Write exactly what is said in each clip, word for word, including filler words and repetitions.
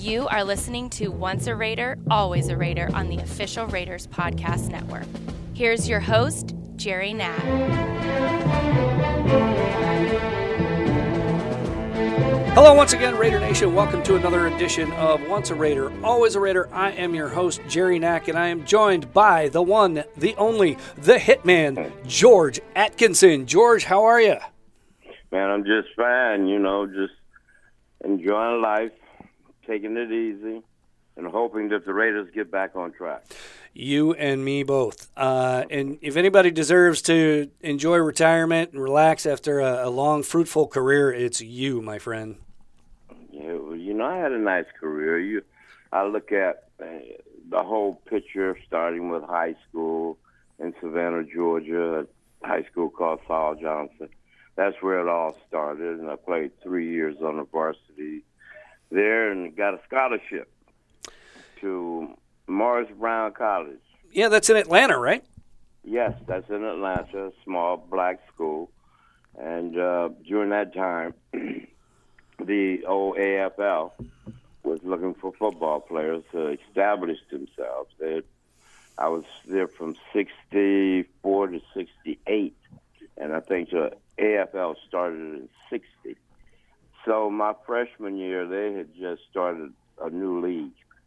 You are listening to Once a Raider, Always a Raider on the official Raiders Podcast Network. Here's your host, Jerry Knapp. Hello once again, Raider Nation. Welcome to another edition of Once a Raider, Always a Raider. I am your host, Jerry Knack, and I am joined by the one, the only, the hitman, George Atkinson. George, how are you? Man, I'm just fine, you know, just enjoying life, taking it easy, and hoping that the Raiders get back on track. You and me both. Uh, and if anybody deserves to enjoy retirement and relax after a, a long, fruitful career, it's you, my friend. Yeah, well, you know, I had a nice career. You, I look at uh, the whole picture, starting with high school in Savannah, Georgia, a high school called Saul Johnson. That's where it all started, and I played three years on the varsity there and got a scholarship to Morris Brown College. Yeah, that's in Atlanta, right? Yes, that's in Atlanta, a small black school. And uh, during that time, the old A F L was looking for football players to establish themselves. They had, I was there from sixty-four to sixty-eight, and I think the A F L started in sixty. So my freshman year, they had just started a new league,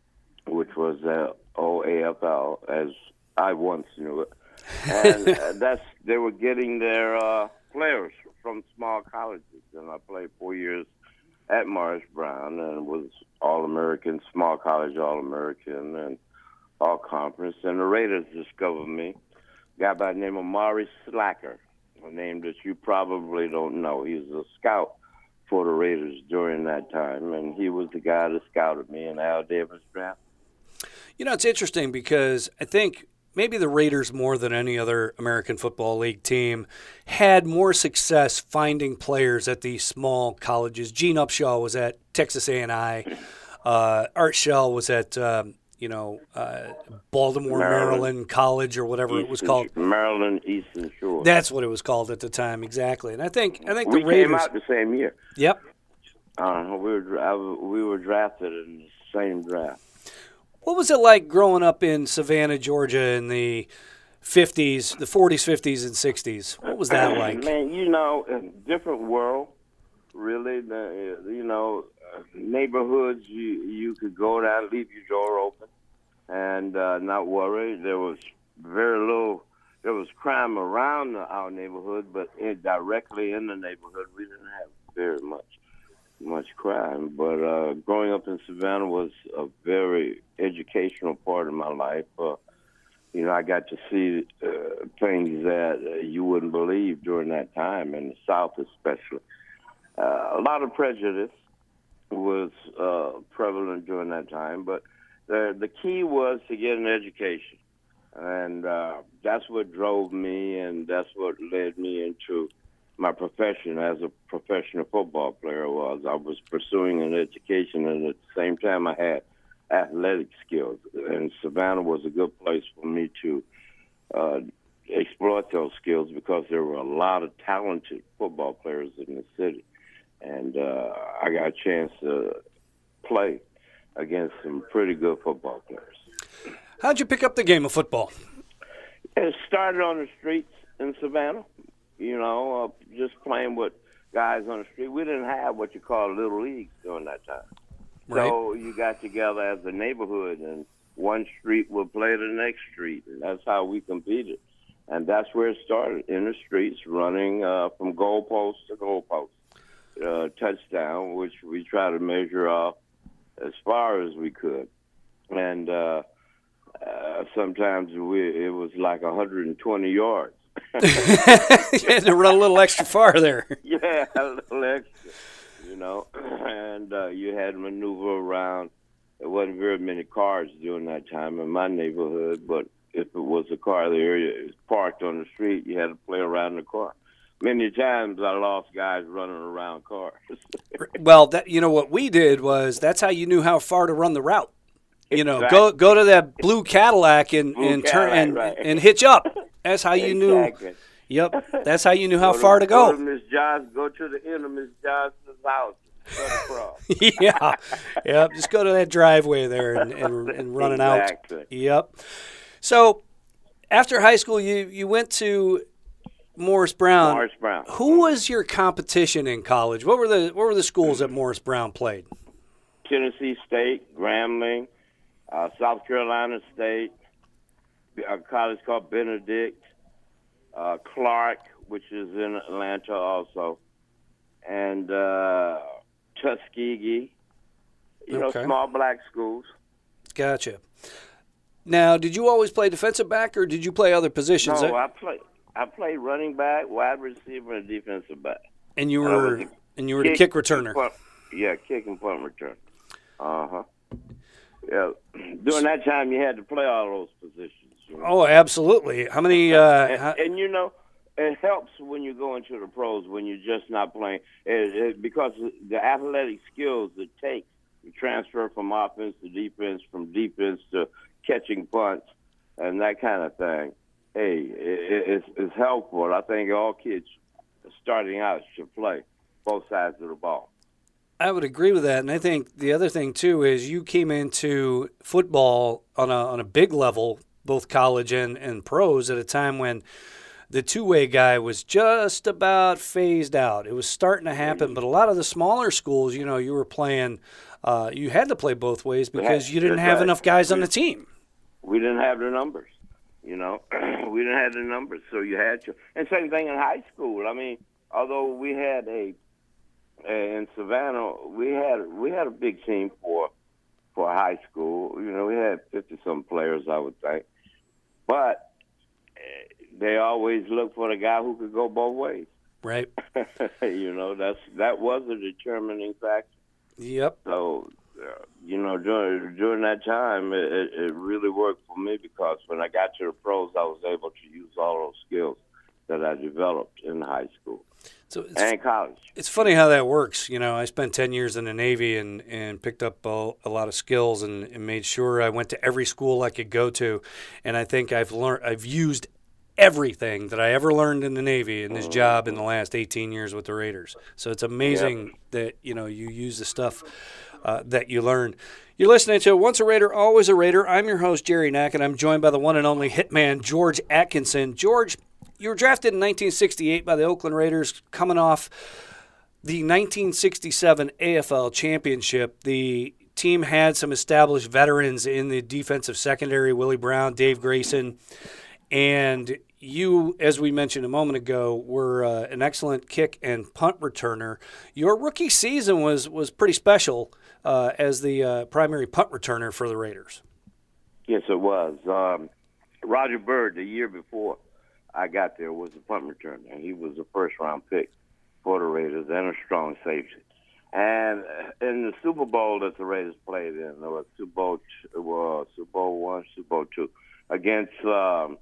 which was the old A F L, as I once knew it. And uh, that's they were getting their uh, players from small colleges. And I played four years at Morris Brown and was All-American, small college All-American, and All-Conference. And the Raiders discovered me. A guy by the name of Maurice Slacker, a name that you probably don't know. He was a scout for the Raiders during that time, and he was the guy that scouted me in Al Davis draft. You know, it's interesting because I think maybe the Raiders, more than any other American Football League team, had more success finding players at these small colleges. Gene Upshaw was at Texas A and I. Uh, Art Shell was at, um, you know, uh, Baltimore, Maryland. Maryland College or whatever Eastern, it was called. Maryland Eastern Shore. That's what it was called at the time, exactly. And I think I think we the Raiders came out the same year. Yep. Uh, we were I, we were drafted in the same draft. What was it like growing up in Savannah, Georgia in the fifties, the forties, fifties, and sixties? What was that like? Man, you know, a different world, really. The, you know, neighborhoods, you you could go down, leave your door open, and uh, not worry. There was very little, there was crime around our neighborhood, but in, directly in the neighborhood, we didn't have very much. much crime, but uh, growing up in Savannah was a very educational part of my life. Uh, you know, I got to see uh, things that uh, you wouldn't believe during that time, in the South especially. Uh, a lot of prejudice was uh, prevalent during that time, but the, the key was to get an education. And uh, that's what drove me, and that's what led me into my profession as a professional football player. Was I was pursuing an education, and at the same time I had athletic skills. And Savannah was a good place for me to uh, exploit those skills because there were a lot of talented football players in the city. And uh, I got a chance to play against some pretty good football players. How'd you pick up the game of football? It started on the streets in Savannah. You know, uh, just playing with guys on the street. We didn't have what you call little leagues during that time. Right. So you got together as a neighborhood, and one street would play the next street, and that's how we competed. And that's where it started, in the streets, running uh, from goalpost to goalpost. Uh, touchdown, which we try to measure off as far as we could. And uh, uh, sometimes we, it was like one hundred twenty yards. You had to run a little extra far there. Yeah, a little extra, you know. And uh, you had to maneuver around. There wasn't very many cars during that time in my neighborhood, but if it was a car there, it was parked on the street, you had to play around the car. Many times I lost guys running around cars. Well, that you know what we did was that's how you knew how far to run the route. You know, Exactly. go go to that blue Cadillac and Blue and turn Cadillac, and, right. and hitch up. That's how you Exactly. knew. Yep, that's how you knew how Go far to Go go. to Miss Johns, go to the end of Miss Johnson's house. for the pro. yeah, yep. Just go to that driveway there and, and, and run exactly. it out. Yep. So after high school, you, you went to Morris Brown. Morris Brown. Who was your competition in college? What were the what were the schools that Morris Brown played? Tennessee State, Grambling, uh, South Carolina State, a college called Benedict, uh, Clark, which is in Atlanta also, and uh, Tuskegee. You Okay. know, small black schools. Gotcha. Now, did you always play defensive back, or did you play other positions? No, I play. I played running back, wide receiver, and defensive back. and you And I were was a and you were the kick returner. Punt, yeah, kick and punt return. Uh huh. Yeah. During that time, you had to play all those positions. You know? Oh, absolutely. How many? Uh, and, how- and you know, it helps when you go into the pros when you're just not playing, it, it, because the athletic skills it takes to transfer from offense to defense, from defense to catching punts, and that kind of thing. Hey, it, it's, it's helpful. I think all kids starting out should play both sides of the ball. I would agree with that, and I think the other thing too is you came into football on a on a big level, both college and, and pros, at a time when the two-way guy was just about phased out. It was starting to happen, but a lot of the smaller schools, you know, you were playing, uh, you had to play both ways because you didn't have enough guys on the team. We didn't have the numbers, you know. We didn't have the numbers, so you had to. And same thing in high school. I mean, although we had a in Savannah, we had we had a big team for for high school. You know, we had fifty some players, I would think, but they always looked for the guy who could go both ways. Right. You know, that's that was a determining factor. Yep. So, uh, you know, during during that time, it, it, it really worked for me because when I got to the pros, I was able to use all those skills that I developed in high school So it's, and college. It's funny how that works. You know, I spent ten years in the Navy and, and picked up a, a lot of skills and, and made sure I went to every school I could go to. And I think I've learned, I've used everything that I ever learned in the Navy in this job in the last eighteen years with the Raiders. So it's amazing yep. that, you know, you use the stuff uh, that you learned. You're listening to Once a Raider, Always a Raider. I'm your host, Jerry Knack, and I'm joined by the one and only hitman, George Atkinson. George, you were drafted in nineteen sixty-eight by the Oakland Raiders, coming off the nineteen sixty-seven A F L Championship. The team had some established veterans in the defensive secondary, Willie Brown, Dave Grayson, and you, as we mentioned a moment ago, were uh, an excellent kick and punt returner. Your rookie season was, was pretty special uh, as the uh, primary punt returner for the Raiders. Yes, it was. Um, Roger Byrd, the year before I got there, was a punt returner. He was a first-round pick for the Raiders and a strong safety. And in the Super Bowl that the Raiders played in, there was Super Bowl, well, Super Bowl one, Super Bowl two, against um,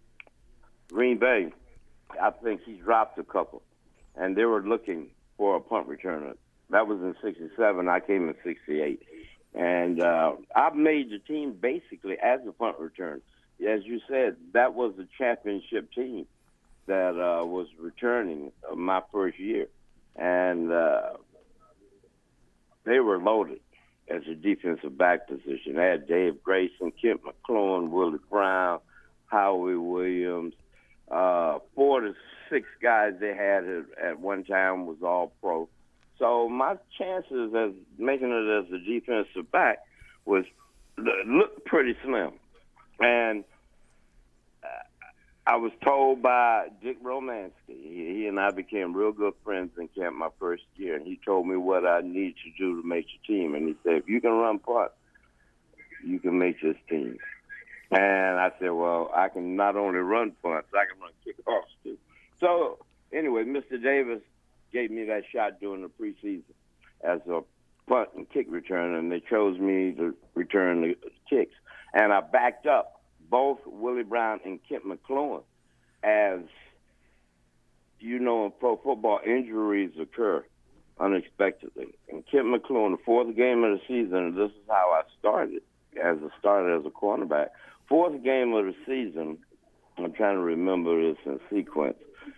Green Bay, I think he dropped a couple, and they were looking for a punt returner. That was in sixty-seven. I came in sixty-eight. And uh, I made the team basically as a punt returner. As you said, that was the championship team that uh, was returning uh, my first year. And uh, they were loaded as a defensive back position. They had Dave Grayson, Kent McClellan, Willie Brown, Howie Williams. Uh, four to six guys they had at one time was all pro. So my chances as making it as a defensive back was looked pretty slim. And I was told by Dick Romansky, he, he and I became real good friends in camp my first year, and he told me what I need to do to make your team. And he said, if you can run punt, you can make this team. And I said, well, I can not only run punts, I can run kickoffs too. So anyway, Mister Davis gave me that shot during the preseason as a punt and kick returner, and they chose me to return the kicks. And I backed up both Willie Brown and Kent McClellan. As you know, in pro football, injuries occur unexpectedly. And Kent McClellan, the fourth game of the season, this is how I started as a starter as a cornerback. Fourth game of the season, I'm trying to remember this in sequence.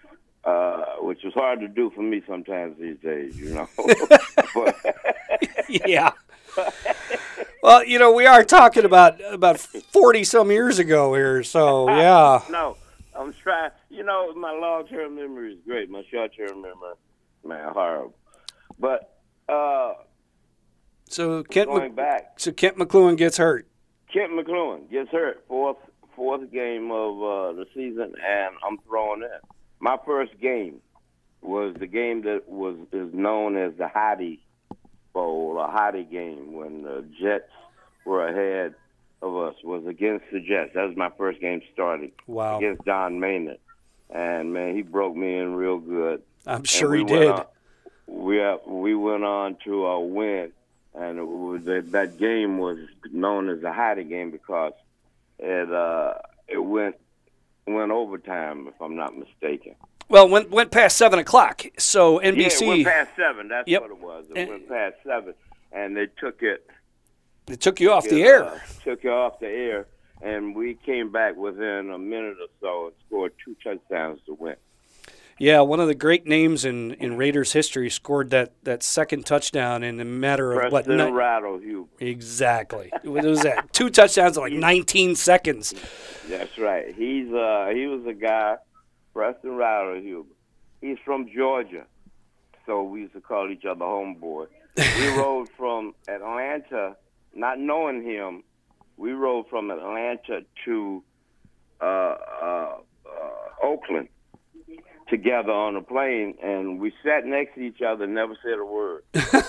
uh, which is hard to do for me sometimes these days, you know. but, yeah. Well, you know, we are talking about about forty some years ago here, so yeah. No, I'm trying. You know, my long-term memory is great. My short-term memory, man, horrible. But uh, so Kent going Mc, back, so Kent McLuhan gets hurt. Kent McLuhan gets hurt. Fourth fourth game of uh, the season, and I'm thrown in. My first game was the game that was is known as the Hottie Bowl, a Hottie game, when the Jets were ahead of us. Was against the Jets. That was my first game starting. Wow. Against Don Maynard, and man, he broke me in real good. I'm sure we he did. On, we uh, we went on to a win, and it was, that, that game was known as the Hottie game because it uh, it went went overtime, if I'm not mistaken. Well, went went past seven o'clock. So N B C. Yeah, it went past seven. That's yep. what it was. It and, went past seven, and they took it. They took you off it, the air. Uh, took you off the air, and we came back within a minute or so and scored two touchdowns to win. Yeah, one of the great names in, in Raiders history scored that, that second touchdown in a matter of Preston what? Rattle Huber. Exactly. What was that? Two touchdowns in like nineteen seconds. That's right. He's uh he was a guy, Preston Rattle Huber. He's from Georgia, so we used to call each other homeboy. We rode from Atlanta, not knowing him. We rode from Atlanta to uh, uh, uh, Oakland together on a plane, and we sat next to each other and never said a word.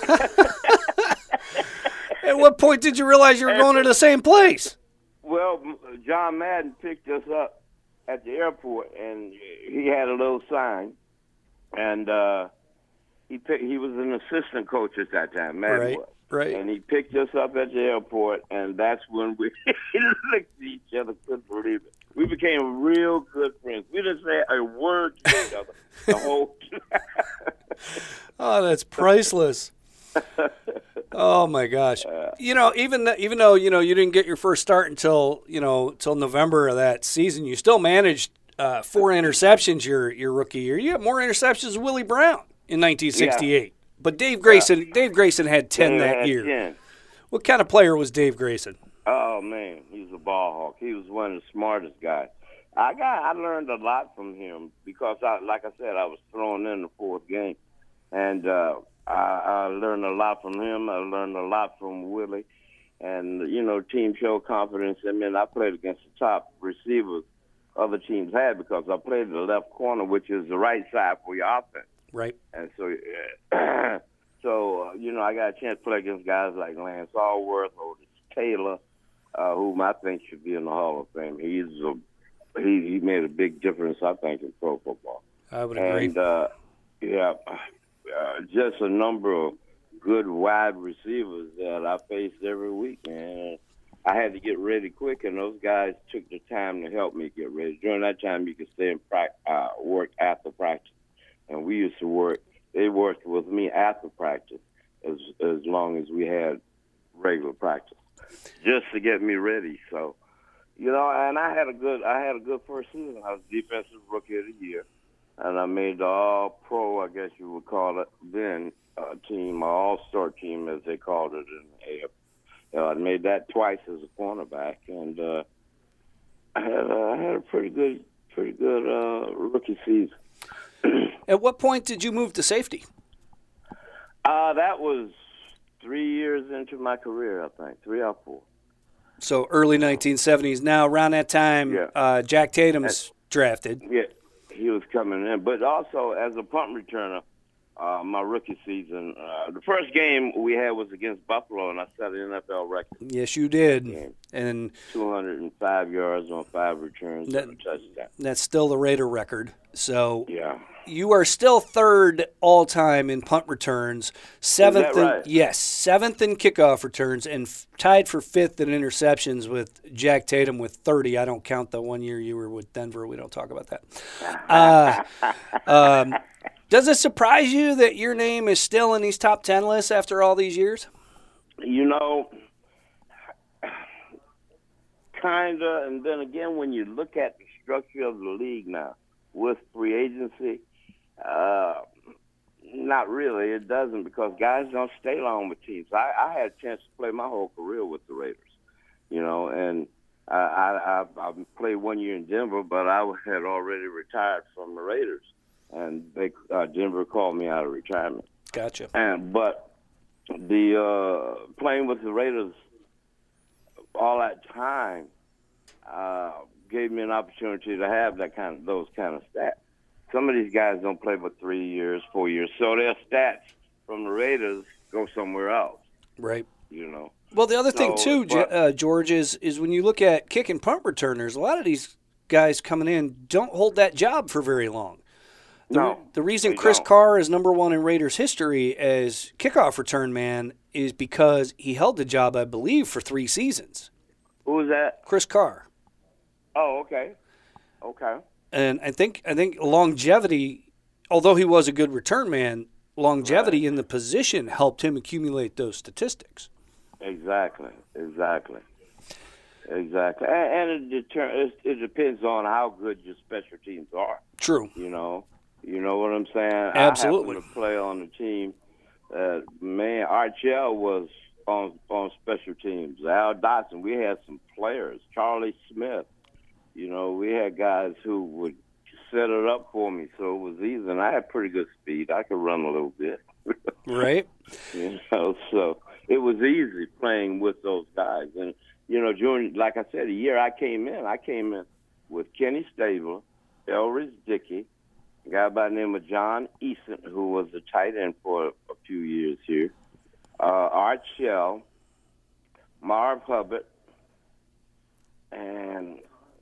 At what point did you realize you were going to the same place? Well, John Madden picked us up at the airport, and he had a little sign, and uh, he picked, he was an assistant coach at that time, Madden right, was. Right. And he picked us up at the airport, and that's when we looked at each other, couldn't believe it. We became real good friends. We didn't say a word to each other the whole time. Oh, that's priceless. Oh my gosh! You know, even even though you know you didn't get your first start until you know until November of that season, you still managed uh, four interceptions your your rookie year. You had more interceptions than Willie Brown in nineteen sixty-eight. Yeah. But Dave Grayson, yeah. Dave Grayson had ten Dave that had year. ten. What kind of player was Dave Grayson? Oh man, he was a ball hawk. He was one of the smartest guys. I got I learned a lot from him because, I, like I said, I was thrown in the fourth game, and uh, I, I learned a lot from him. I learned a lot from Willie, and you know, team showed confidence in me. And I played against the top receivers other teams had because I played the left corner, which is the right side for your offense. Right. And so, uh, so uh, you know, I got a chance to play against guys like Lance Allworth, Otis Taylor, uh, whom I think should be in the Hall of Fame. He's a he he made a big difference, I think, in pro football. I would agree. And uh, yeah, uh, just a number of good wide receivers that I faced every week, and I had to get ready quick, and those guys took the time to help me get ready. During that time, you could stay and pra- uh, work after practice. And we used to work, they worked with me after practice as as long as we had regular practice, just to get me ready. So, you know, and I had a good, I had a good first season. I was Defensive Rookie of the Year, and I made the All-Pro, I guess you would call it then, uh, team, All-Star team as they called it in the A F L. Uh, I made that twice as a cornerback, and uh, I had, uh, I had a pretty good, pretty good uh, rookie season. At what point did you move to safety? Uh, that was three years into my career, I think, three or four. So early nineteen seventies. Now, around that time, yeah. uh, Jack Tatum's That's, drafted. Yeah, he was coming in. But also, as a punt returner, uh, my rookie season, uh, the first game we had was against Buffalo, and I set an N F L record. Yes, you did. Game. And two hundred five yards on five returns that, and a touchdown. That's still the Raider record. So yeah. You are still third all time in punt returns, seventh. Is that right? In, yes, seventh in kickoff returns, and f- tied for fifth in interceptions with Jack Tatum with thirty. I don't count the one year you were with Denver. We don't talk about that. Uh, um, does it surprise you that your name is still in these top ten lists after all these years? You know, kinda. And then again, when you look at the structure of the league now with free agency, Uh, not really. It doesn't, because guys don't stay long with teams. I, I had a chance to play my whole career with the Raiders, you know, and I, I, I, I played one year in Denver, but I had already retired from the Raiders, and they uh, Denver called me out of retirement. Gotcha. And but the uh, playing with the Raiders all that time uh, gave me an opportunity to have that kind of those kind of stats. Some of these guys don't play for three years, four years, so their stats from the Raiders go somewhere else. Right. You know. Well, the other So, thing too, but, uh, George, is is when you look at kick and punt returners, a lot of these guys coming in don't hold that job for very long. The, no, the reason they Chris don't. Carr is number one in Raiders history as kickoff return man is because he held the job, I believe, for three seasons. Who was that? Chris Carr. Oh, okay, okay. And I think I think longevity, although he was a good return man, longevity Right. in the position helped him accumulate those statistics. Exactly, exactly, exactly. And, and it, deter- it, it depends on how good your special teams are. True. You know, you know what I'm saying. Absolutely. I happened to play on the team. Uh, man, Archell was on on special teams. Al Dotson. We had some players. Charlie Smith. You know, we had guys who would set it up for me, so it was easy. And I had pretty good speed. I could run a little bit. Right. You know, so it was easy playing with those guys. And, you know, during, like I said, the year I came in, I came in with Kenny Stabler, Elridge Dickey, a guy by the name of John Eason, who was a tight end for a, a few years here, uh, Art Shell, Marv Hubbard, and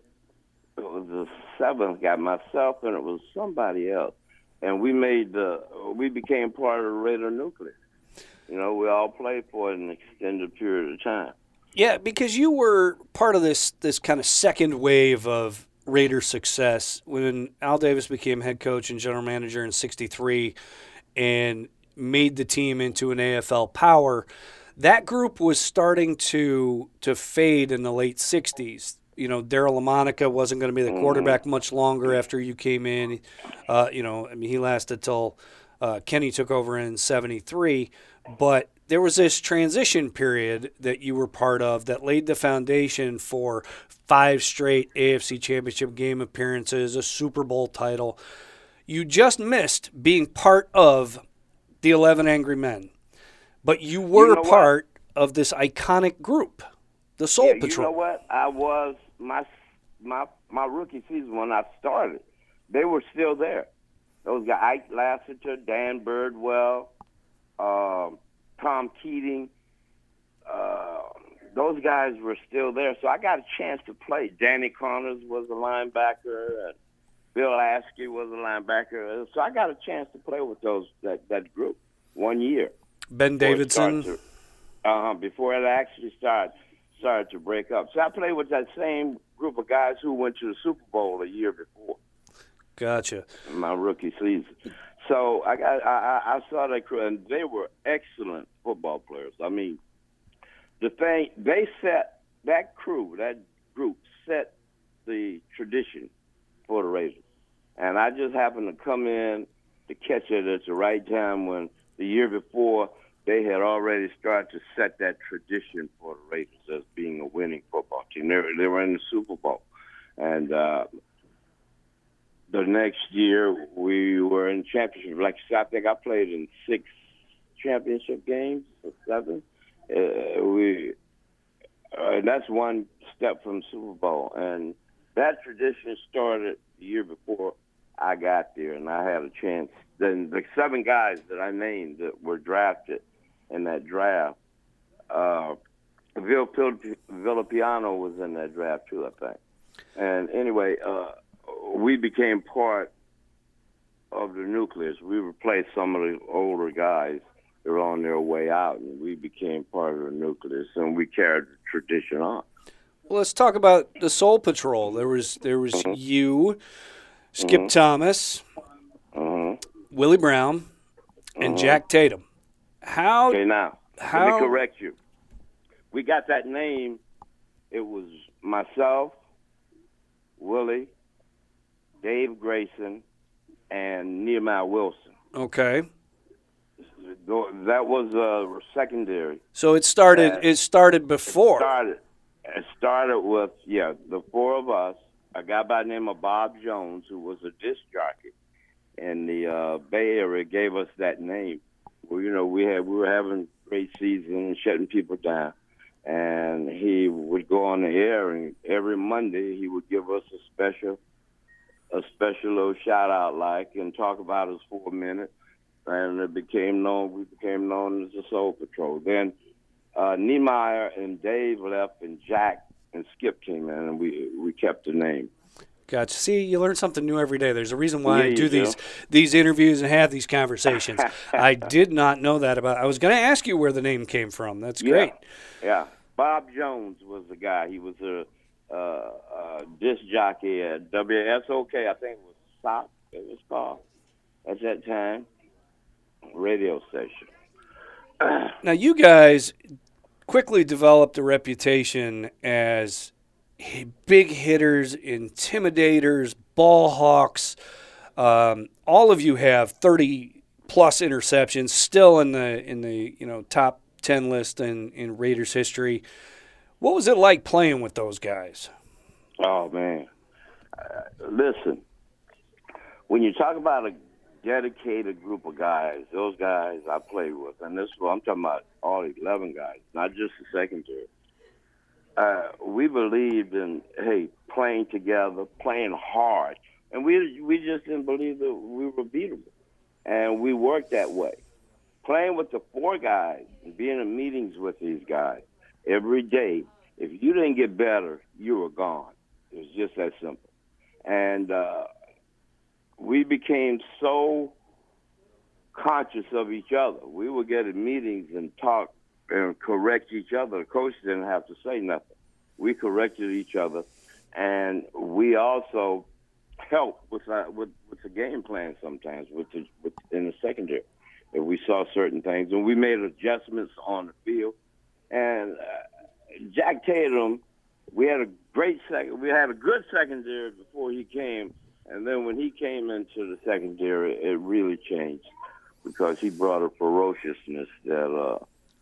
it was the seventh guy, myself, and it was somebody else. And we made the, we became part of the Raider nucleus. You know, we all played for an extended period of time. Yeah, because you were part of this this kind of second wave of Raider success when Al Davis became head coach and general manager in sixty-three and made the team into an A F L power. That group was starting to to fade in the late sixties. You know, Darryl LaMonica wasn't going to be the quarterback much longer after you came in. Uh, you know, I mean, he lasted till uh, Kenny took over in seventy-three. But there was this transition period that you were part of that laid the foundation for five straight A F C Championship game appearances, a Super Bowl title. You just missed being part of the eleven Angry Men. But you were You know part of this iconic group, the Soul yeah, Patrol. You know what? I was my my my rookie season when I started. They were still there. Those guys, Ike Lassiter, Dan Birdwell, um, Tom Keating. Uh, those guys were still there, so I got a chance to play. Danny Connors was a linebacker, and Bill Askey was a linebacker. So I got a chance to play with those that, that group one year. Ben Davidson. To, uh-huh, before it actually started started to break up. So I played with that same group of guys who went to the Super Bowl a year before. Gotcha. In my rookie season. So I got I, I saw that crew, and they were excellent football players. I mean, the thing they set that crew, that group set the tradition for the Raiders, and I just happened to come in to catch it at the right time when the year before they had already started to set that tradition for the Raiders as being a winning football team. They were, they were in the Super Bowl, and uh, the next year we were in championship. Like I think I played in six championship games or seven. Uh, we uh, that's one step from Super Bowl, and that tradition started the year before I got there, and I had a chance. Then the seven guys that I named that were drafted in that draft, uh, Vil Villapiano was in that draft too, I think. And anyway, uh, we became part of the nucleus. We replaced some of the older guys that were on their way out, and we became part of the nucleus, and we carried the tradition on. Well, let's talk about the Soul Patrol. There was there was mm-hmm. you, Skip mm-hmm. Thomas, mm-hmm. Willie Brown, and mm-hmm. Jack Tatum. How? Okay, now how, let me correct you. We got that name. It was myself, Willie, Dave Grayson, and Nehemiah Wilson. Okay. That was uh, secondary. So it started. And it started before. It started. It started with yeah, the four of us. A guy by the name of Bob Jones, who was a disc jockey in the uh, Bay Area, gave us that name. Well, you know, we had we were having great season and shutting people down, and he would go on the air, and every Monday he would give us a special, a special little shout out, like, and talk about us for a minute. And it became known. We became known as the Soul Patrol. Then uh, Nehemiah and Dave left, and Jack and Skip came in, and we we kept the name. Gotcha. See, you learn something new every day. There's a reason why yeah, I do these these interviews and have these conversations. I did not know that about. I was going to ask you where the name came from. That's great. Yeah. yeah. Bob Jones was the guy. He was a, uh, a disc jockey at W S O K. I think it was S O C. It was called at that time. Radio station. Now, you guys quickly developed a reputation as big hitters, intimidators, ball hawks. Um, all of you have thirty plus interceptions, still in the in the you know top ten list in, in Raiders history. What was it like playing with those guys? Oh man, uh, listen. When you talk about a dedicated group of guys, those guys I played with, and this well, I'm talking about all eleven guys, not just the secondary. Uh, we believed in hey playing together, playing hard, and we we just didn't believe that we were beatable, and we worked that way. Playing with the four guys and being in meetings with these guys every day. If you didn't get better, you were gone. It was just that simple, and. Uh, We became so conscious of each other. We would get in meetings and talk and correct each other. The coach didn't have to say nothing. We corrected each other, and we also helped with uh, with, with the game plan sometimes with, the, with in the secondary if we saw certain things, and we made adjustments on the field. And uh, Jack Tatum, we had a great second. We had a good secondary before he came. And then when he came into the secondary, it really changed because he brought a ferociousness that uh,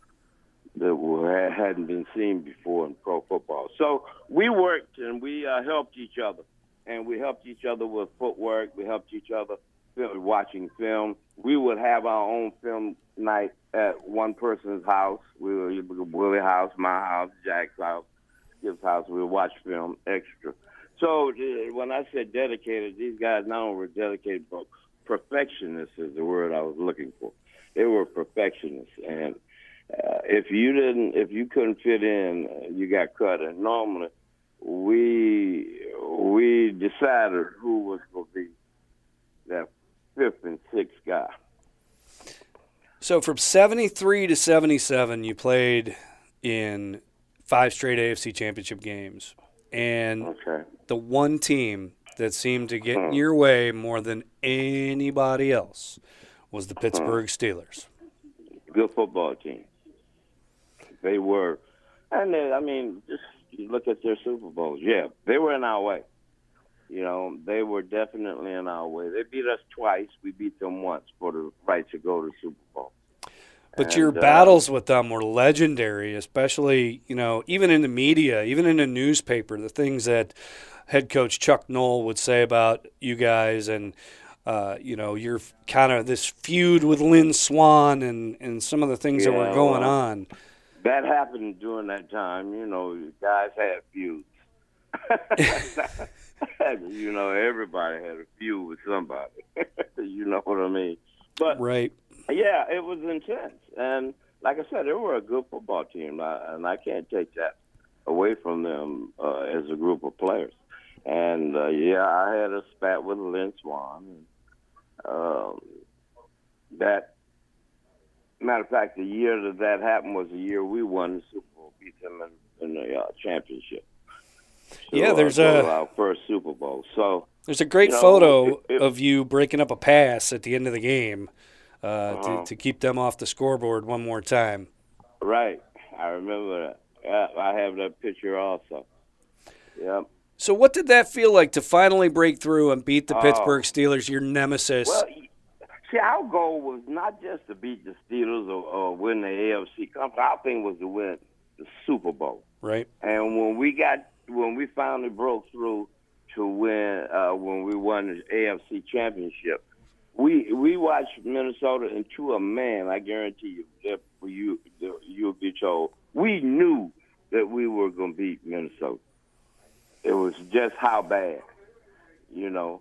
that hadn't been seen before in pro football. So we worked and we uh, helped each other, and we helped each other with footwork. We helped each other watching film. We would have our own film night at one person's house. We were Willie's house, my house, Jack's house, Skip's house. We would watch film extra. So when I said dedicated, these guys not only were dedicated, but perfectionists is the word I was looking for. They were perfectionists, and uh, if you didn't, if you couldn't fit in, you got cut. And normally, we we decided who was going to be that fifth and sixth guy. So from seventy-three to seventy-seven, you played in five straight A F C Championship games. And okay. the one team that seemed to get in your way more than anybody else was the Pittsburgh Steelers. Good football team. They were. And, they, I mean, just you look at their Super Bowls. Yeah, they were in our way. You know, they were definitely in our way. They beat us twice. We beat them once for the right to go to the Super Bowl. But and, your uh, battles with them were legendary, especially, you know, even in the media, even in the newspaper, the things that head coach Chuck Noll would say about you guys and, uh, you know, you're kind of this feud with Lynn Swann and, and some of the things yeah, that were going well, on. That happened during that time. You know, guys had feuds. You know, everybody had a feud with somebody. You know what I mean? But right. Yeah, it was intense. And like I said, they were a good football team, and I can't take that away from them uh, as a group of players. And, uh, yeah, I had a spat with Lynn Swann. Um, that, matter of fact, the year that that happened was the year we won the Super Bowl, beat them in, in the uh, championship. So, yeah, there's uh, a our first Super Bowl. So there's a great you know, photo it, it, of you breaking up a pass at the end of the game uh, uh-huh. to, to keep them off the scoreboard one more time. Right, I remember that. Yeah, I have that picture also. Yep. So what did that feel like to finally break through and beat the Oh. Pittsburgh Steelers, your nemesis? Well, see, our goal was not just to beat the Steelers or, or win the A F C Cup. Our thing was to win the Super Bowl. Right. And when we got, when we finally broke through to win, uh, when we won the A F C Championship, we we watched Minnesota, and to a man, I guarantee you, that for you, you'll be told, we knew that we were going to beat Minnesota. It was just how bad, you know.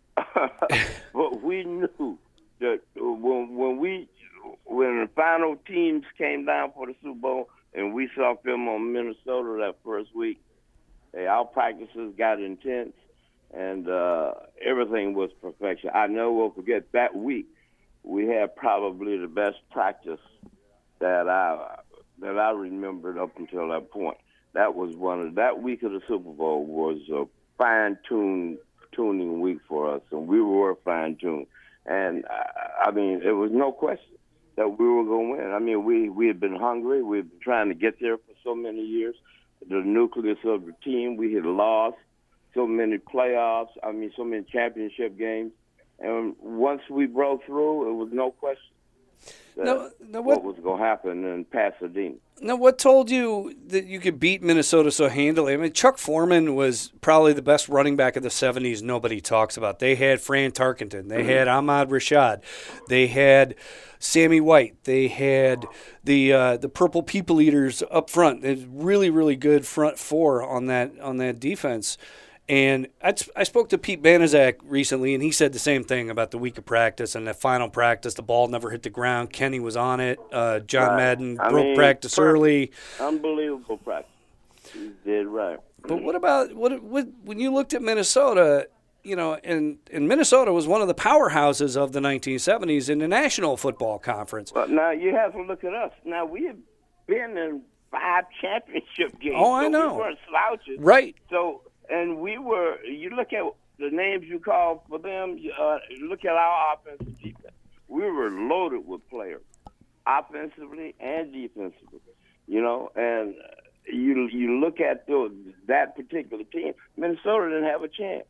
But we knew that when when we when the final teams came down for the Super Bowl and we saw film on Minnesota that first week, hey, our practices got intense and uh, everything was perfection. I never will forget that week. We had probably the best practice that I that I remembered up until that point. That was one of that week of the Super Bowl was a fine-tuned tuning week for us, and we were fine-tuned. And I, I mean, it was no question that we were going to win. I mean, we we had been hungry. We had been trying to get there for so many years. The nucleus of the team, we had lost so many playoffs. I mean, so many championship games. And once we broke through, it was no question that No, no, what, what was going to happen in Pasadena. now, what told you that you could beat Minnesota so handily? I mean, Chuck Foreman was probably the best running back of the seventies nobody talks about. They had Fran Tarkenton. They had Ahmad Rashad. They had Sammy White. They had the uh, the Purple People Eaters up front. It's really, really good front four on that on that defense. And I, I spoke to Pete Banaszak recently, and he said the same thing about the week of practice and the final practice. The ball never hit the ground. Kenny was on it. Uh, John Right. Madden I broke mean, practice per- early. Unbelievable practice. You did right. But what about what, what when you looked at Minnesota? You know, and, and Minnesota was one of the powerhouses of the nineteen seventies in the National Football Conference. But now you have to look at us. Now we have been in five championship games. Oh, I so know. We weren't slouches. Right. So, and we were. You look at the names you called for them. Uh, look at our offense and defense. We were loaded with players, offensively and defensively. You know, and you you look at the, that particular team. Minnesota didn't have a chance.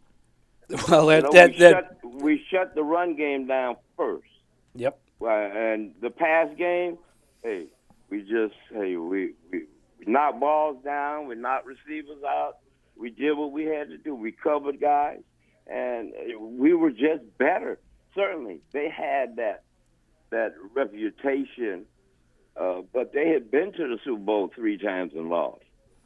Well, that You know, that, we, that shut, we shut the run game down first. yep. Well, and the pass game, hey, we just hey we we, we knocked balls down, we knocked receivers out. We did what we had to do. We covered guys, and we were just better. Certainly, they had that that reputation, uh, but they had been to the Super Bowl three times and lost.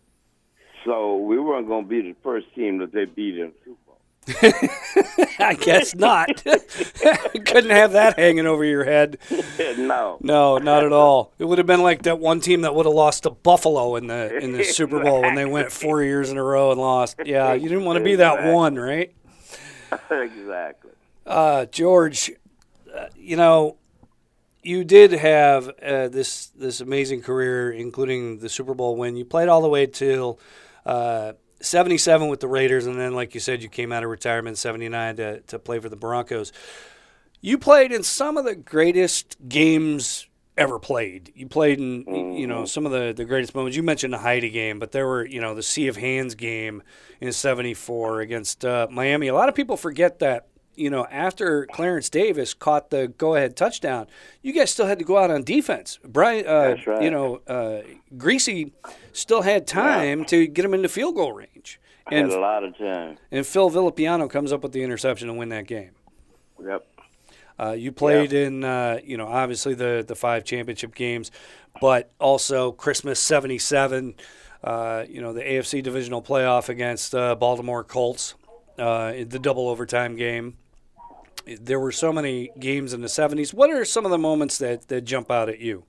So we weren't going to be the first team that they beat in the Super Bowl. I guess not. Couldn't have that hanging over your head. No. No, not at all. It would have been like that one team that would have lost to Buffalo in the in the Super Bowl when they went four years in a row and lost. Yeah, you didn't want to be that Exactly. one, right? Exactly. Uh, George, uh, you know, you did have uh, this this amazing career, including the Super Bowl win. You played all the way till uh, seventy-seven with the Raiders, and then, like you said, you came out of retirement in seventy-nine to, to play for the Broncos. You played in some of the greatest games ever played. You played in, you know, some of the, the greatest moments. You mentioned the Heidi game, but there were, you know, the Sea of Hands game in seventy-four against uh, Miami. A lot of people forget that, you know, after Clarence Davis caught the go-ahead touchdown, you guys still had to go out on defense. Brian, uh, That's right. you know, uh, Greasy still had time to get him into field goal range. I And, had a lot of time. and Phil Villapiano comes up with the interception to win that game. Yep. Uh, you played in, uh, you know, obviously the, the five championship games, but also Christmas seventy-seven, uh, you know, the A F C divisional playoff against uh, Baltimore Colts, uh, the double overtime game. There were so many games in the seventies. What are some of the moments that, that jump out at you?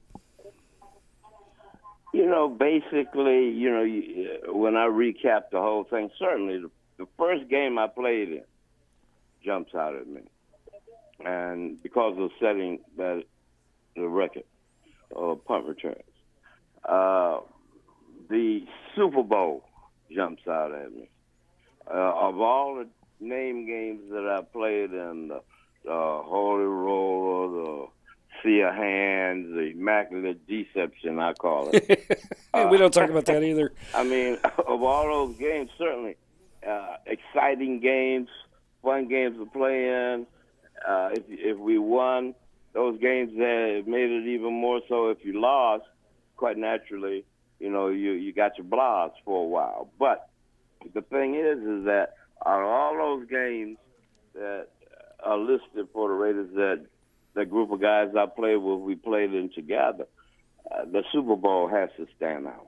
You know, basically, you know, you, uh, when I recap the whole thing, certainly the, the first game I played in jumps out at me. And because of setting that the record of punt returns. Uh, the Super Bowl jumps out at me. Uh, of all the name games that I played in, the, the Holy Roller, the Sea of Hands, the Immaculate Deception, I call it. Hey, we don't talk about that either. I mean, of all those games, certainly uh, exciting games, fun games to play in. Uh, if if we won those games, that made it even more so. If you lost, quite naturally, you know, you you got your blahs for a while. But the thing is, is that out of all those games that are listed for the Raiders, that the group of guys I played with, we played in together, uh, the Super Bowl has to stand out.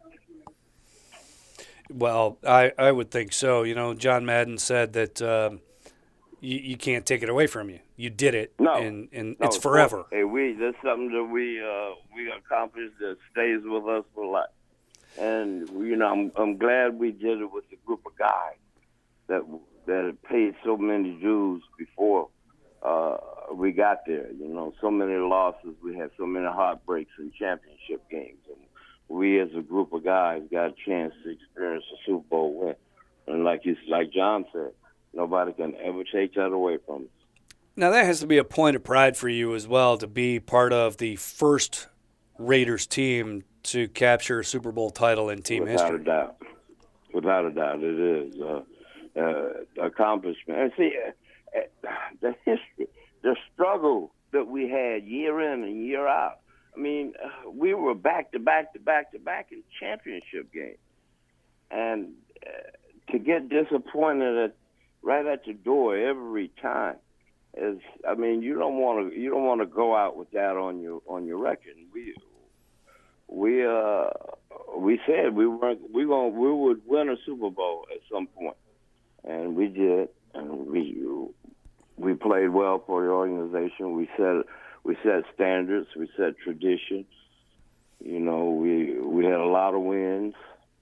Well, I, I would think so. You know, John Madden said that um, you, you can't take it away from you. You did it, no, and, and no, it's forever. Hey, we that's something that we uh, we accomplished that stays with us for life. And you know, I'm I'm glad we did it with a group of guys that that had paid so many dues before uh, we got there. You know, so many losses, we had so many heartbreaks in championship games, and we as a group of guys got a chance to experience a Super Bowl win. And like you, like John said, nobody can ever take that away from us. Now that has to be a point of pride for you as well, to be part of the first Raiders team to capture a Super Bowl title in team Without history. Without a doubt. Without a doubt, it is uh, uh, accomplishment. And see, uh, uh, the history, the struggle that we had year in and year out. I mean, uh, we were back to back to back to back in championship games, and uh, to get disappointed at right at the door every time is. I mean, you don't want to you don't want to go out with that on your on your record. We we uh we said we weren't we going we would win a Super Bowl at some point, and we did, and we we played well for the organization. We set we set standards, we set traditions. You know, we we had a lot of wins,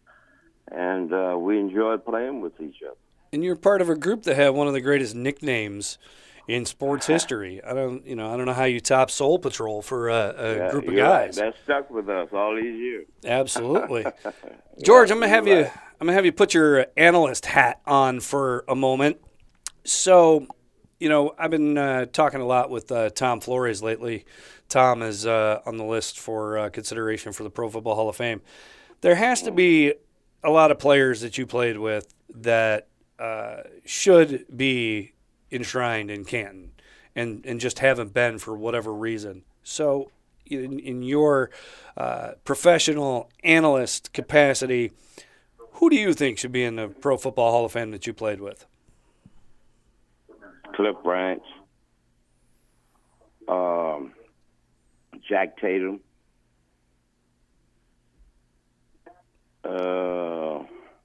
and uh, we enjoyed playing with each other. And you're part of a group that had one of the greatest nicknames in sports history. I don't, you know, I don't know how you top Soul Patrol for a, a yeah, group of guys. guys. Right. That stuck with us all these years. Absolutely, George. Yeah, I'm gonna have right. you. I'm gonna have you put your analyst hat on for a moment. So, you know, I've been uh, talking a lot with uh, Tom Flores lately. Tom is uh, on the list for uh, consideration for the Pro Football Hall of Fame. There has to be a lot of players that you played with that uh, should be enshrined in Canton and, and just haven't been for whatever reason. So in, in your uh, professional analyst capacity, who do you think should be in the Pro Football Hall of Fame that you played with? Cliff Branch, um, Jack Tatum, uh,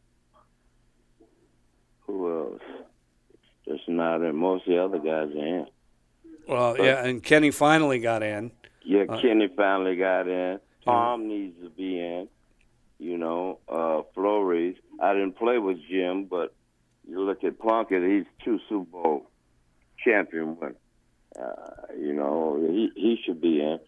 who else? Just not in. Most of the other guys are in. Well, but, yeah, and Kenny finally got in. Yeah, uh, Kenny finally got in. Tom yeah. needs to be in. You know, uh, Flores. I didn't play with Jim, but you look at Plunkett, he's two Super Bowl champion winner. Uh, you know, he he should be in.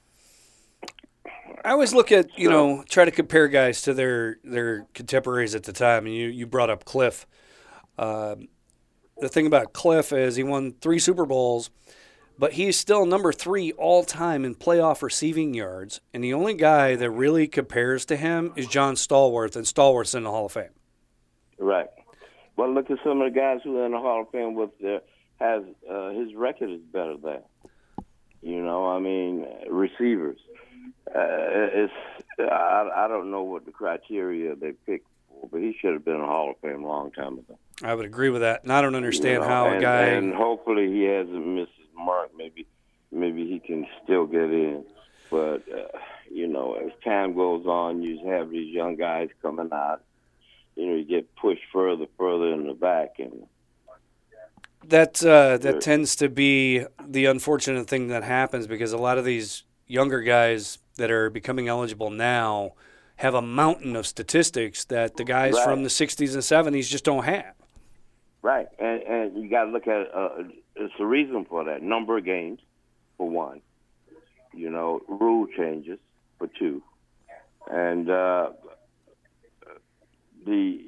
I always look at, you so, know, try to compare guys to their, their contemporaries at the time, and you, you brought up Cliff. Um, the thing about Cliff is he won three Super Bowls, but he's still number three all-time in playoff receiving yards, and the only guy that really compares to him is John Stallworth, and Stallworth's in the Hall of Fame. Right. Well, look at some of the guys who are in the Hall of Fame with their has uh, his record is better than. You know, I mean, receivers. Uh, it's I, I don't know what the criteria they picked for, but he should have been in the Hall of Fame a long time ago. I would agree with that, and I don't understand you know, how and, a guy. And hopefully he hasn't missed his mark. Maybe, maybe he can still get in. But uh, you know, as time goes on, you have these young guys coming out. You know, you get pushed further, further in the back, and that uh, that tends to be the unfortunate thing that happens because a lot of these younger guys that are becoming eligible now have a mountain of statistics that the guys right. from the sixties and seventies just don't have. Right, and and you got to look at uh, it's a reason for that. Number of games, for one. You know, rule changes, for two. And uh, the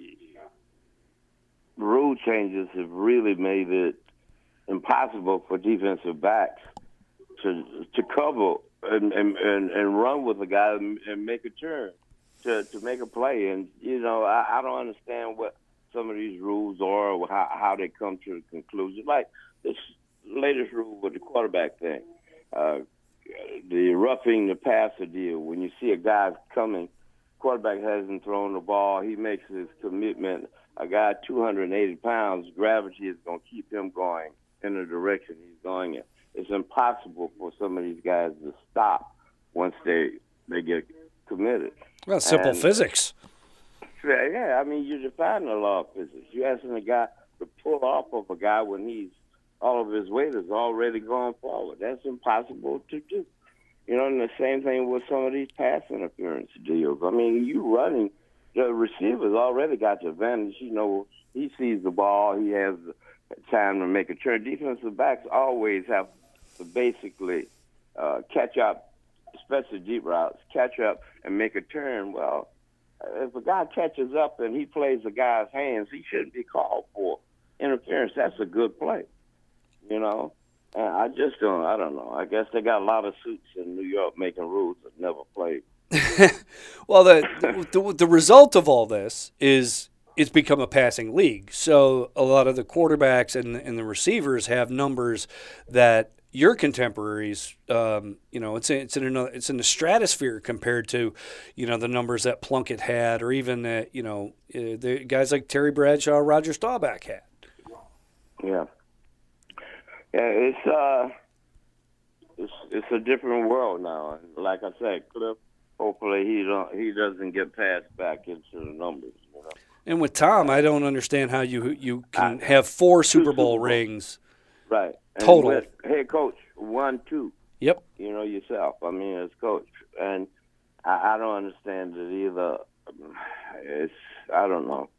rule changes have really made it impossible for defensive backs to to cover and and, and, and run with a guy and, and make a turn to, to make a play. And, you know, I, I don't understand what some of these rules are, or how, how they come to the conclusion. Like this latest rule with the quarterback thing, uh, the roughing the passer deal. When you see a guy coming, quarterback hasn't thrown the ball, he makes his commitment. A guy two hundred eighty pounds, gravity is going to keep him going in the direction he's going in. It's impossible for some of these guys to stop once they they get committed. Well, simple and, physics. Yeah, I mean, you're defying the law of physics. You're asking a guy to pull off of a guy when he's all of his weight is already going forward. That's impossible to do. You know, and the same thing with some of these pass interference deals. I mean, you running, the receiver's already got the advantage. You know, he sees the ball, he has time to make a turn. Defensive backs always have to basically uh, catch up, especially deep routes, catch up and make a turn. Well, if a guy catches up and he plays the guy's hands, he shouldn't be called for interference. That's a good play, you know. And I just don't, I don't know. I guess they got a lot of suits in New York making rules that never played. Well, the, the the result of all this is it's become a passing league. So a lot of the quarterbacks and, and the receivers have numbers that your contemporaries, um, you know, it's it's in another, it's in the stratosphere compared to, you know, the numbers that Plunkett had, or even uh, you know, uh, the guys like Terry Bradshaw, Roger Staubach had. Yeah, yeah, it's uh, it's it's a different world now. And like I said, Cliff, hopefully he don't he doesn't get passed back into the numbers. You know? And with Tom, I don't understand how you you can I, have four Super Bowl, Super Bowl rings. Right. And total. With head coach, one, two. Yep. You know, yourself. I mean, as coach. And I, I don't understand it either. It's, I don't know.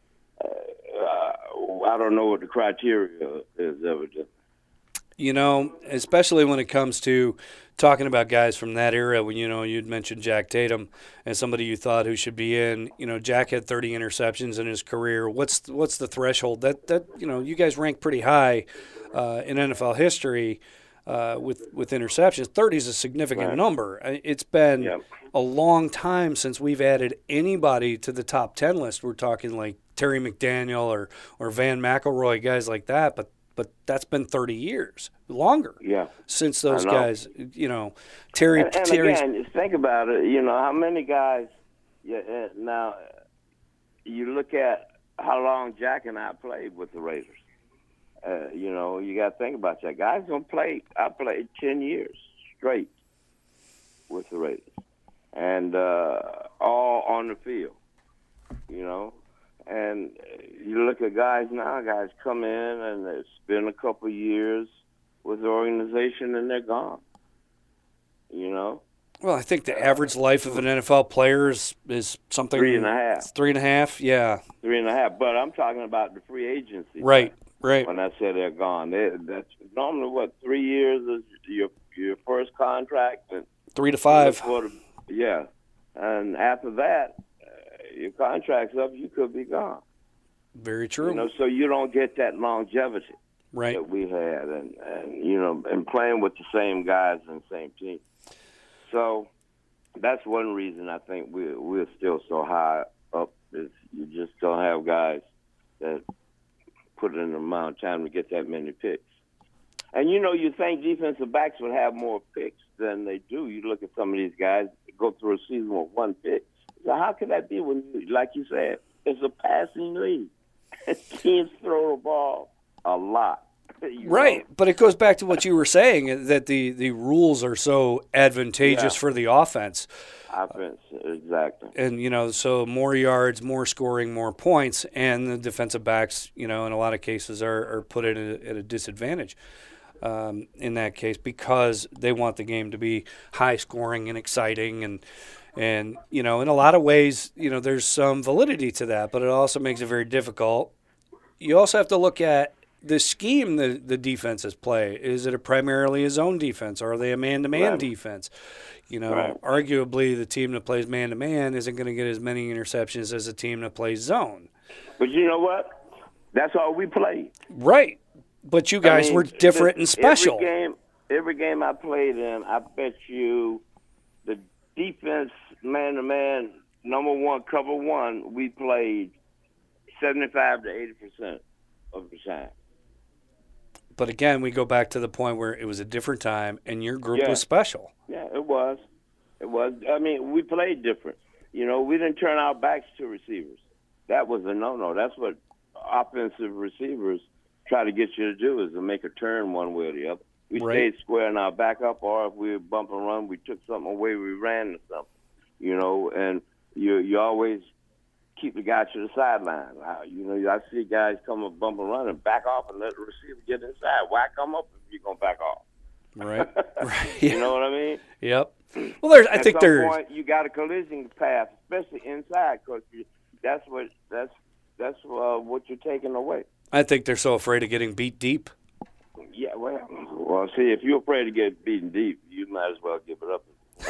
Uh, I don't know what the criteria is evident. You know, especially when it comes to talking about guys from that era, when, you know, you'd mentioned Jack Tatum as somebody you thought who should be in. You know, Jack had thirty interceptions in his career. What's what's the threshold? That, that you know, you guys rank pretty high uh, in N F L history uh, with, with interceptions. thirty is a significant right. number. It's been yep. a long time since we've added anybody to the top ten list. We're talking like Terry McDaniel or, or Van McElroy, guys like that, but But that's been thirty years, longer, yeah. since those guys, you know, Terry. And, and again, just think about it. You know, how many guys? Yeah. Now, you look at how long Jack and I played with the Raiders. Uh, you know, you got to think about that. Guys gonna play. I played ten years straight with the Raiders, and uh, all on the field. You know. And you look at guys now, guys come in and they spend a couple of years with the organization and they're gone. You know? Well, I think the average life of an N F L player is, is something. Three and a half. Three and a half, yeah. Three and a half. But I'm talking about the free agency. Right, right. When I say they're gone. They, that's normally, what, three years is your your first contract? And three to five. For the, yeah. And after that, your contract's up, you could be gone. Very true. You know, so you don't get that longevity right. that we had, and, and you know, and playing with the same guys and same team. So that's one reason I think we're we're still so high up. Is you just don't have guys that put in the amount of time to get that many picks. And you know, you think defensive backs would have more picks than they do. You look at some of these guys go through a season with one pick. So how could that be when, you, like you said, it's a passing league? Teams throw the ball a lot. Right, know? But it goes back to what you were saying, that the, the rules are so advantageous yeah. for the offense. Offense, exactly. And, you know, so more yards, more scoring, more points, and the defensive backs, you know, in a lot of cases are, are put at a, at a disadvantage. Um, in that case, because they want the game to be high scoring and exciting, and and you know, in a lot of ways, you know, there's some validity to that, but it also makes it very difficult. You also have to look at the scheme the the defenses play. Is it a primarily a zone defense, or are they a man-to-man right. defense? You know, right. arguably the team that plays man-to-man isn't going to get as many interceptions as a team that plays zone. But you know what? That's all we played. Right. But you guys I mean, were different and special. Every game, every game I played in, I bet you the defense, man-to-man, number one, cover one, we played seventy-five to eighty percent of the time. But again, we go back to the point where it was a different time, and your group Yeah. was special. Yeah, it was. It was. I mean, we played different. You know, we didn't turn our backs to receivers. That was a no-no. That's what offensive receivers try to get you to do, is to make a turn one way or the other. We Right. stayed square in our backup, or if we were bump and run, we took something away, we ran to something. You know, and you you always keep the guy to the sideline. Uh, you know, I see guys come up, bump and run, and back off and let the receiver get inside. Why come up if you're going to back off? Right. right. You know what I mean? Yep. Well, there's. I At think some there's. point, you got a collision path, especially inside, because that's what that's that's uh, what you're taking away. I think they're so afraid of getting beat deep. Yeah, well, well, see, if you're afraid to get beaten deep, you might as well give it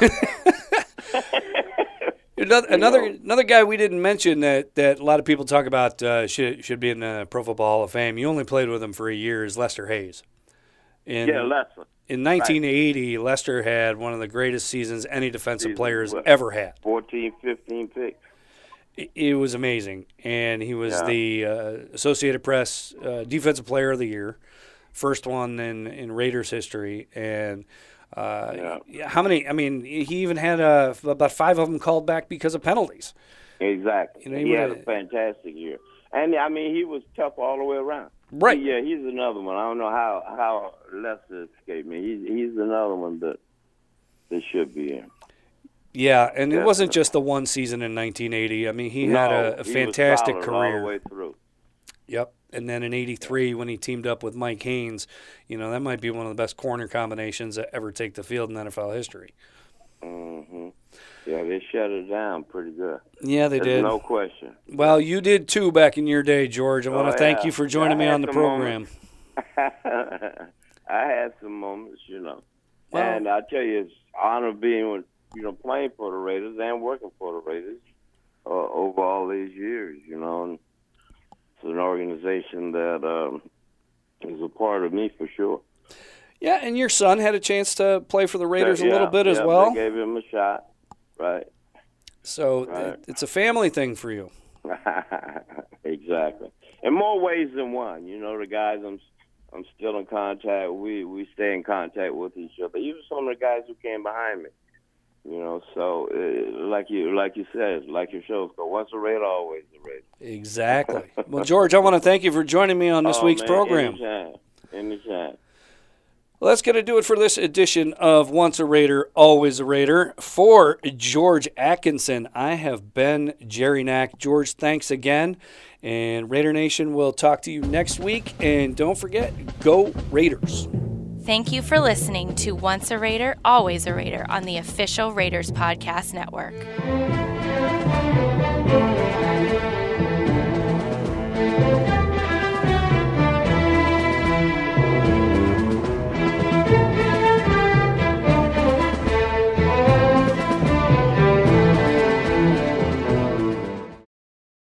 up. Another You another, know. another guy we didn't mention that, that a lot of people talk about uh, should should be in the Pro Football Hall of Fame. You only played with him for a year. Is Lester Hayes? In, Yeah, Lester. In nineteen eighty, right. Lester had one of the greatest seasons any defensive Season, players what, ever had. fourteen, fifteen picks. It, it was amazing, and he was Yeah. the uh, Associated Press uh, Defensive Player of the Year, first one in, in Raiders history, and. Uh, Yeah. How many? I mean, he even had uh, about five of them called back because of penalties. Exactly. You know, he he had a would've- fantastic year. And, I mean, he was tough all the way around. Right. Yeah, he's another one. I don't know how, how Lester escaped me. He's, he's another one that, that should be in. Yeah, and it wasn't Definitely. just the one season in nineteen eighty. I mean, he No, had a, a he was fantastic solid career. all the way through. Yep. And then in eighty-three, when he teamed up with Mike Haynes, you know, that might be one of the best corner combinations that ever take the field in N F L history. hmm Yeah, they shut it down pretty good. Yeah, they There's did. no question. Well, you did too back in your day, George. I want Oh, to thank yeah. you for joining I me had on the some program. moments. I had some moments, you know. Well- and I tell you, it's an honor being with, you know, playing for the Raiders and working for the Raiders uh, over all these years, you know. And it's an organization that um, is a part of me for sure. Yeah, and your son had a chance to play for the Raiders Yeah, a little bit yeah, as well. They gave him a shot, right. So Right. it- it's a family thing for you. Exactly. In more ways than one. You know, the guys I'm I'm still in contact. We we stay in contact with each other. Even some of the guys who came behind me. You know, so uh, like you like you said, like your show's called, once a Raider, always a Raider. Exactly. Well, George, I want to thank you for joining me on this Oh, week's man, program. Anytime. Anytime. Well, that's going to do it for this edition of Once a Raider, Always a Raider. For George Atkinson, I have been Jerry Knack. George, thanks again. And Raider Nation will talk to you next week. And don't forget, go Raiders. Thank you for listening to Once a Raider, Always a Raider on the official Raiders Podcast Network.